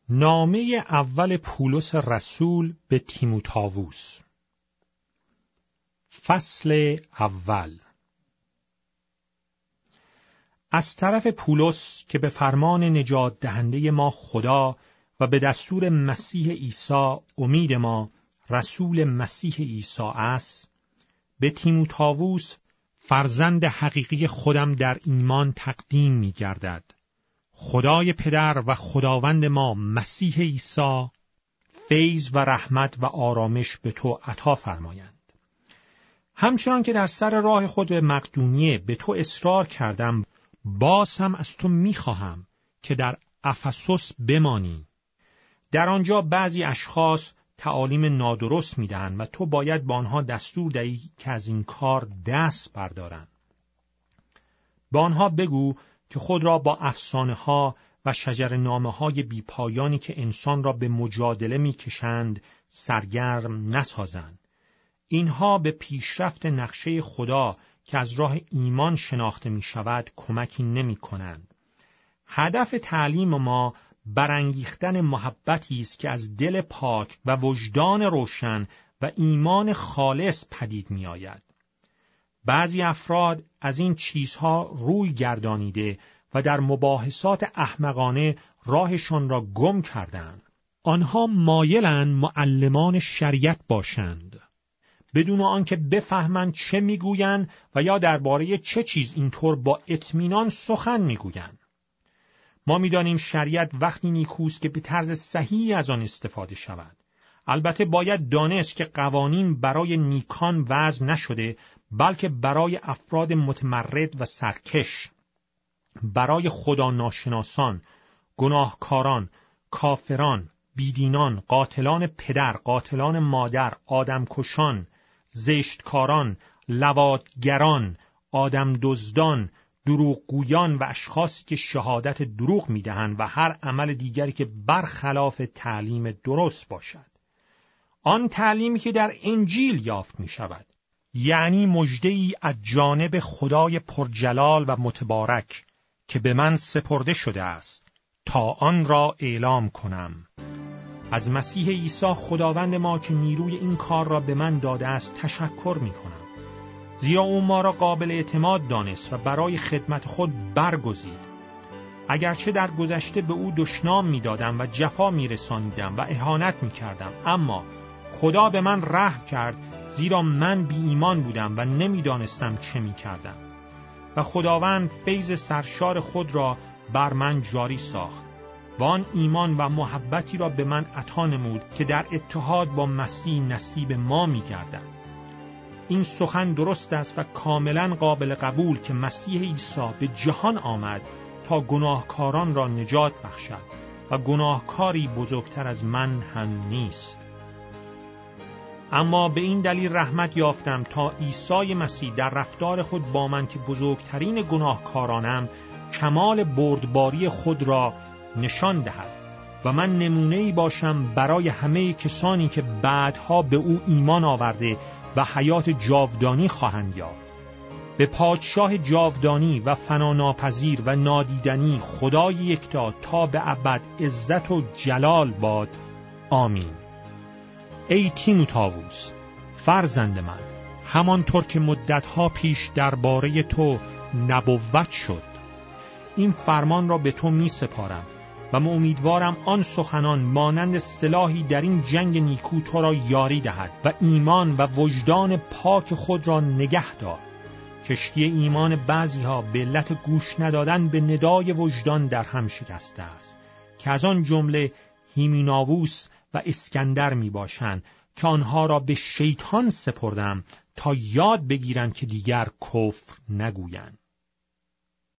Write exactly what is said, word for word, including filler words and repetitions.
نامه اول پولس رسول به تیموتائوس. فصل اول. از طرف پولس که به فرمان نجات دهنده ما خدا و به دستور مسیح عیسی امید ما رسول مسیح عیسی است، به تیموتائوس فرزند حقیقی خودم در ایمان تقدیم می گردد. خدای پدر و خداوند ما مسیح عیسی فیض و رحمت و آرامش به تو عطا فرمایند. همچنان که در سر راه خود به مقدونیه به تو اصرار کردم، باز هم از تو می‌خواهم که در افسوس بمانی. در آنجا بعضی اشخاص تعالیم نادرست می‌دهند و تو باید با آنها دستور دهی که از این کار دست بردارند. با آنها بگو که خود را با افسانه‌ها و شجرنامه‌های بی‌پایانی که انسان را به مجادله می‌کشند سرگرم نسازند. اینها به پیشرفت نقشه خدا که از راه ایمان شناخته می‌شود کمکی نمی‌کنند. هدف تعلیم ما برانگیختن محبتی است که از دل پاک و وجدان روشن و ایمان خالص پدید می‌آید. بعضی افراد از این چیزها روی گردانیده و در مباحثات احمقانه راهشان را گم کردند. آنها مایلند معلمان شریعت باشند، بدون آنکه بفهمند چه میگویند و یا درباره چه چیز اینطور با اطمینان سخن میگویند. ما میدانیم شریعت وقتی نیکوست که به طرز صحیحی از آن استفاده شود. البته باید دانست که قوانین برای نیکان وضع نشده، بلکه برای افراد متمرد و سرکش، برای خدا ناشناسان، گناهکاران، کافران، بیدینان، قاتلان پدر، قاتلان مادر، آدمکشان، زشتکاران، لواطگران، آدم دزدان، دروغگویان و اشخاصی که شهادت دروغ میدهند و هر عمل دیگری که برخلاف تعلیم درست باشد. آن تعلیمی که در انجیل یافت می شود، یعنی مژده‌ای از جانب خدای پرجلال و متبارک که به من سپرده شده است تا آن را اعلام کنم. از مسیح عیسی خداوند ما که نیروی این کار را به من داده است تشکر می کنم، زیرا او ما را قابل اعتماد دانست و برای خدمت خود برگزید. اگرچه در گذشته به او دشنام می دادم و جفا می رسانیدم و اهانت می کردم، اما خدا به من رحم کرد، زیرا من بی ایمان بودم و نمی دانستم چه می کردم. و خداوند فیض سرشار خود را بر من جاری ساخت و آن ایمان و محبتی را به من عطا نمود که در اتحاد با مسیح نصیب ما می گردد. این سخن درست است و کاملا قابل قبول که مسیح عیسی به جهان آمد تا گناهکاران را نجات بخشد و گناهکاری بزرگتر از من هم نیست. اما به این دلیل رحمت یافتم تا عیسی مسیح در رفتار خود با من که بزرگترین گناهکارانم کمال بردباری خود را نشان دهد و من نمونه‌ای باشم برای همه کسانی که بعدها به او ایمان آورده و حیات جاودانی خواهند یافت. به پادشاه جاودانی و فناناپذیر و نادیدنی خدای یکتا تا به ابد عزت و جلال باد. آمین. ای تیموتائوس فرزند من، همانطور که مدتها پیش درباره تو نبوت شد، این فرمان را به تو می سپارم و من امیدوارم آن سخنان مانند سلاحی در این جنگ نیکو تو را یاری دهد و ایمان و وجدان پاک خود را نگه دار. کشتی ایمان بعضی ها به علت گوش ندادن به ندای وجدان در هم شکسته است، که از آن جمله هیمیناووس و اسکندر می باشند که آنها را به شیطان سپردم تا یاد بگیرند که دیگر کفر نگویند.